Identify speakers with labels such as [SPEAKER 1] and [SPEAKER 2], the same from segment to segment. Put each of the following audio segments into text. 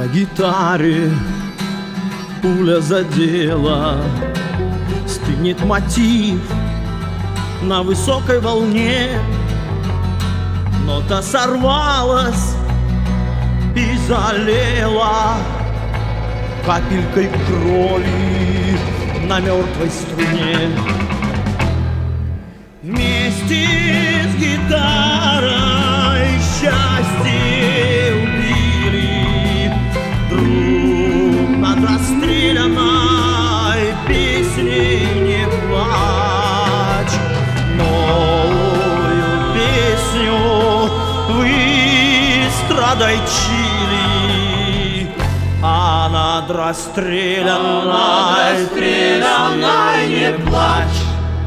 [SPEAKER 1] На гитаре пуля задела, стынет мотив на высокой волне. Нота сорвалась и залила капелькой крови на мертвой струне. Вместе с гитарой счастье убили, друг над расстрелянной песней не плачь. Новую песню выстрадай, Чили, а над расстрелянной
[SPEAKER 2] не плачь.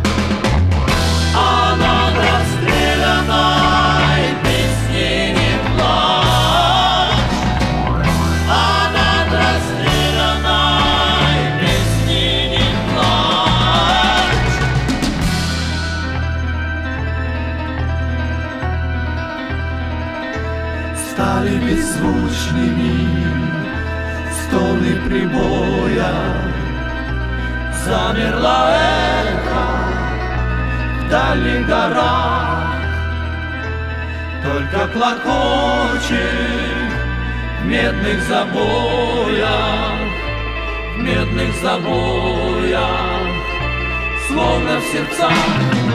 [SPEAKER 2] А над расстрелянной песней не плачь. А над расстрелянной песней не плачь. Стали беззвучными стоны прибоя, замерло эхо в дальних горах, только клокочет в медных забоях, в медных забоях, словно в сердцах.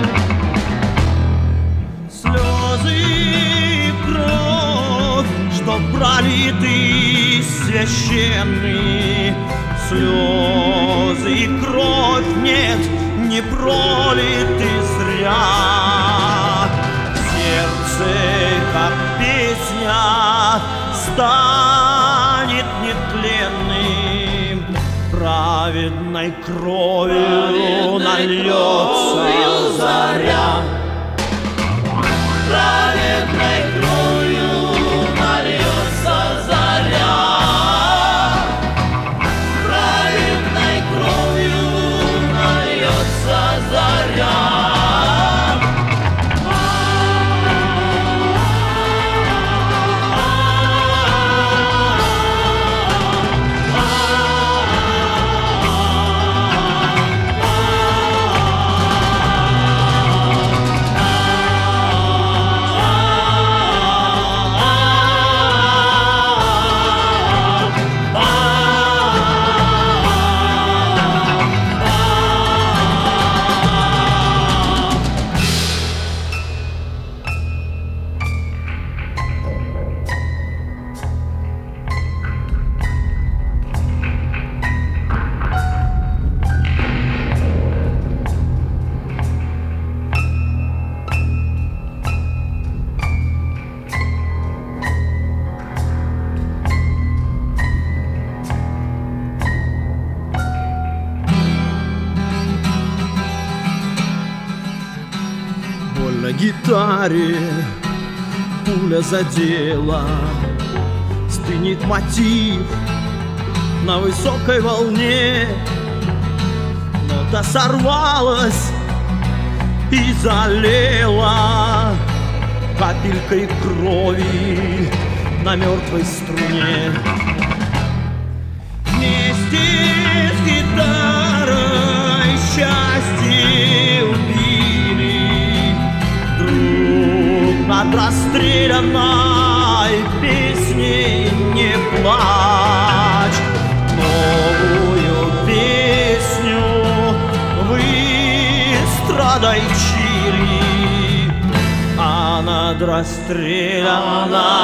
[SPEAKER 1] слезы и кровь, что пролиты священны. Слезы и кровь, нет, не пролиты зря. Сердце, как песня, станет нетленным, праведной кровью нальется заря.
[SPEAKER 2] Праведной кровью нальется заря. Праведной кровью нальется заря.
[SPEAKER 1] На гитаре пуля задела, стынет мотив на высокой волне. Нота сорвалась и залила капелькой крови на мертвой струне. Вместе с гитарой счастье убили, друг над расстрелянной песней не плачь. Новую песню выстрадай, Чили, а над расстрелянной